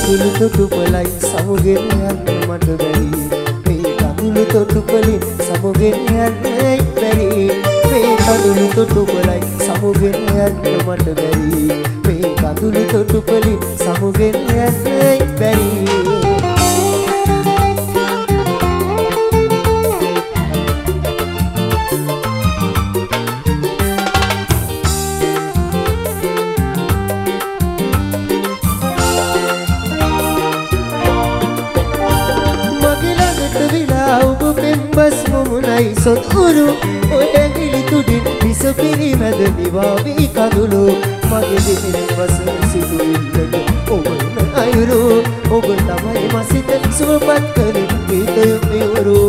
කඳුළු තොටුපලයි සමුගෙන යන්න මට බැරි මේ කඳුළු තොටුපලින් සමුගෙන යන්න බැරි මේ කඳුළු තොටුපලයි සමුගෙන යන්න මට බැරි මේ කඳුළු තොටුපලින් සමුගෙන යන්න බැරි බස් මොමුණයි සොත්කුරු ඔය ඇඟිලි තුඩින් විස පිරිමැද නිවාවී කඳුළු මගේ දෙතින් වසන සිදුවිල්ලට ඔබන අයුරු ඔබ තමයි මසිත සුවපත් කරින් ගීතය මෙවරු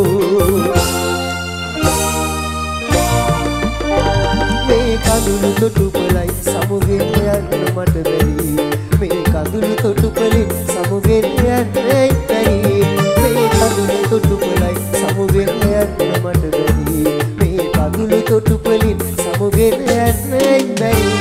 මේ කඳුළු තොටුපලයි සමුගෙන යන්න මට බැරි මේ කඳුළු තොටුපලින් සමුගෙන යන්න බැරි මේ කඳුළු තොටුපලයි සමුගෙන යන්න මට බැරි මේ කඳුළු තොටුපලින් සමුගෙන යන්න බැරි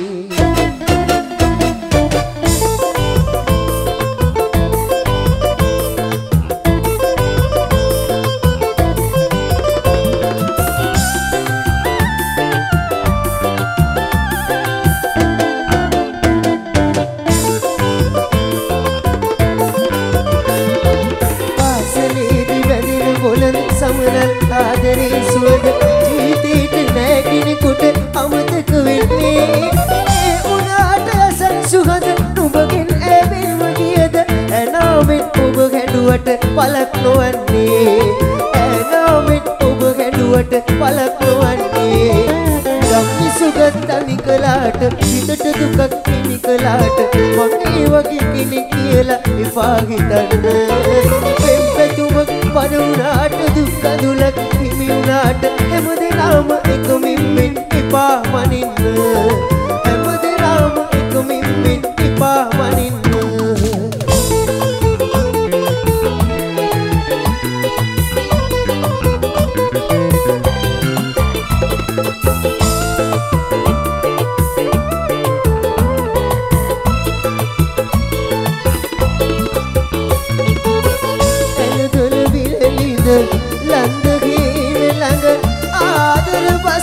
සමනල් ආදරේ සුවඳ ජීවිතේට නැගිනකොට අමතක වෙන්නේ ඒ උනාට අසන් සුගඳ නුඹගෙන් ඇවෙන්ම ගියද ඇනාවෙන් ඔබ ගැඩුවට පලක් නොවන්නේ ඇනාවෙන් ඔබ ගැඩුවට පලක් නොවන්නේ ගම්මි සුගත් තනි කලාට හිතට දුකක් හිමි කලාට මගේ වගේ කෙනෙක් කියලා එපා හිතන්න පෙම්පැතුමක් පන වුණාට දුක් කඳුලක් හිමි වුණාට හැමදෙනාම එකමින්මින් එපා මනින්න හැමදෙනාම එකමින්මින් එපා මනින්න ලන්දගීන ළඟ ආදර බස්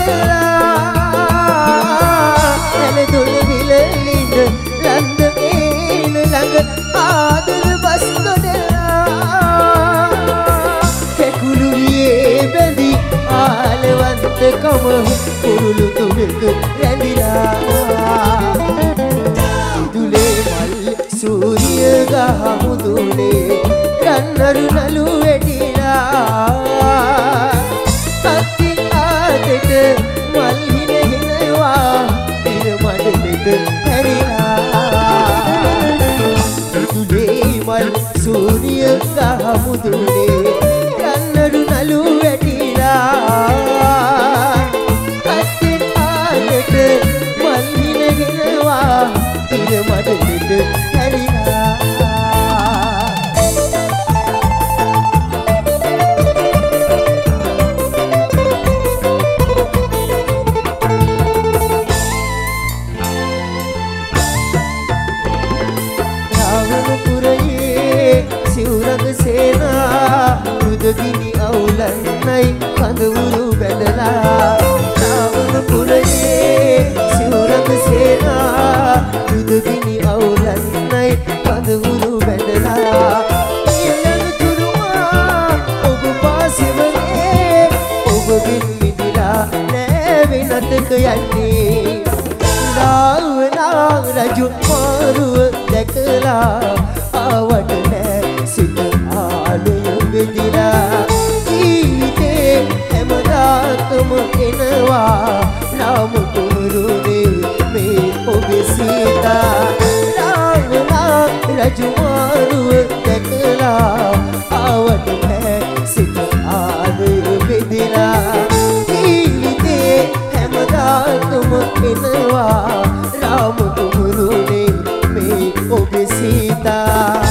ගොඩලා ඇලදොල විලලින්ද ලන්දගීන ළඟ ආදර බස් ගොඩලා කැකුළු වියේ බැඳි ආලවන්තකම කුරුළු තුනක රැඳිලා ඉදුලේ මල් සූරිය ගහ මුදුනේ රන්නරු නලු අත්තින් ආදෙට මල් හිනහිනවා ඉර මඩලෙට හැරිලා ඉදුලේ මල් සූරිය ගහ මුදුනේ රන්නරු නලු වැටිලා අත්තින් ආදෙට මල් හිනහිනවා ඉර මඩලෙට හැරිලා සිවුරක සේනා යුදගිනි අවුලන්නයි කඳවුරු බැඳලා නාවන පුරයේ සිවුරක සේනා යුදගිනි අවුලන්නයි කඳවුරු බැඳලා ඊළඟ තුරුමා ඔබ පාසෙවනේ ඔබගෙන් මිදිලා නෑ වෙනතක යන්නේ රාවනා රජු මාරුව දැකලා ආවට නෑ සිත ආලය බෙදිලා ජීවිතේ හැමදාකම එනවා නාම කුමරුනේ මේ ඔබේ සීතා රාවනා රජු මාරුව දැකලා ආවට නෑ සිත ආලය බෙදිලා ජීවිතේ හැමදාකම එනවා නාම කුමරුනේ මේ ඔබේ සීතා